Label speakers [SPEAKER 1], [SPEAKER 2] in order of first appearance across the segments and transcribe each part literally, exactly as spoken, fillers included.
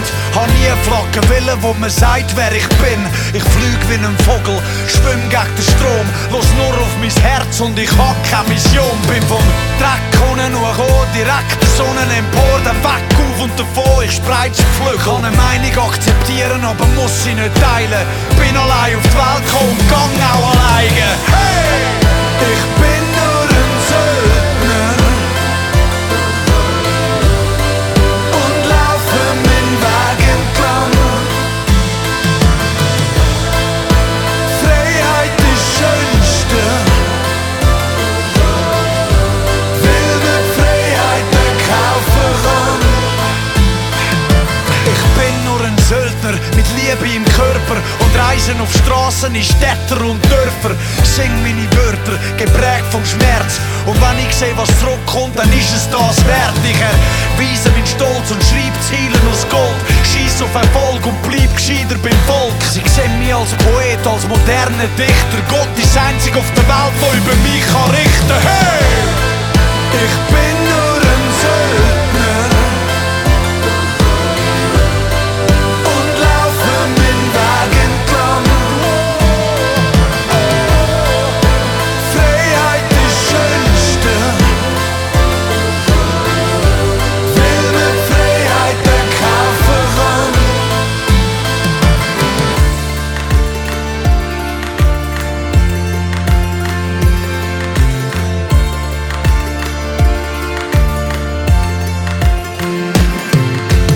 [SPEAKER 1] Kind hab nie Flaggen willen, wo man sagt, wer ich bin. Ich flieg wie ein Vogel, schwimm gegen den Strom, los nur auf mein Herz und ich hab keine Mission. Bin vom Dreck unten hoch, direkt der Sonne empor, dann weg auf und davon, ich spreiz's Flügel. Kann eine Meinung akzeptieren, aber muss sie nicht teilen. Bin allein auf die Welt gekommen, gang auch alleine. Hey! Ich bin nur ein Söldner und laufe meinen Weg entlang. Freiheit ist das Schönste, will mit Freiheit kaufen kann. Ich bin nur ein Söldner mit Liebe im Körper und reisen auf Straßen in Städte und Dörfer. Sing meine Wörter, geprägt vom Schmerz. Und wenn ich sehe, was zurückkommt, dann ist es das wert. Ich erweise meinen Stolz und schreib Ziele aus Gold. Scheiss auf Erfolg und bleib gescheiter beim Volk. Sie sehen mich als Poet, als moderner Dichter. Gott ist einzig auf der Welt, der über mich kann richten. Hey! Ich bin nur ein Söldner und laufe meinen Weg entlang. Freiheit ist das Schönste, will mit Freiheit kaufen kann.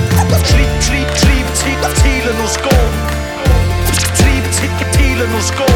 [SPEAKER 1] Schreib, schreib, schreib, Ziele aus Gold. Schreib, Ziele aus Gold.